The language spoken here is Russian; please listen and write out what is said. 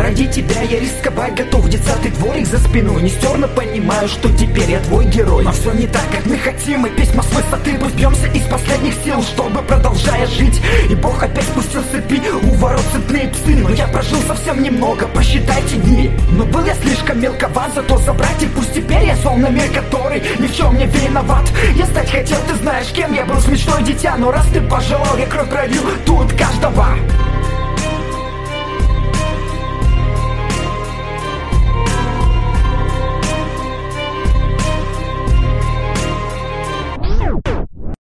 Ради тебя я рисковать готов. 10-й дворик за спиной, не стер, но понимаю, что теперь я твой герой. Но все не так, как мы хотим, и письма с высоты. Пусть бьемся из последних сил, чтобы продолжая жить. И Бог опять спустил цепи, у ворот цепные псы. Но я прожил совсем немного, посчитайте дни. Но был я слишком мелковат, зато забрать. И пусть теперь я зол на мир, который ни в чем не виноват. Я стать хотел, ты знаешь, кем я был с мечтой дитя. Но раз ты пожелал, я кровь пролил тут каждого.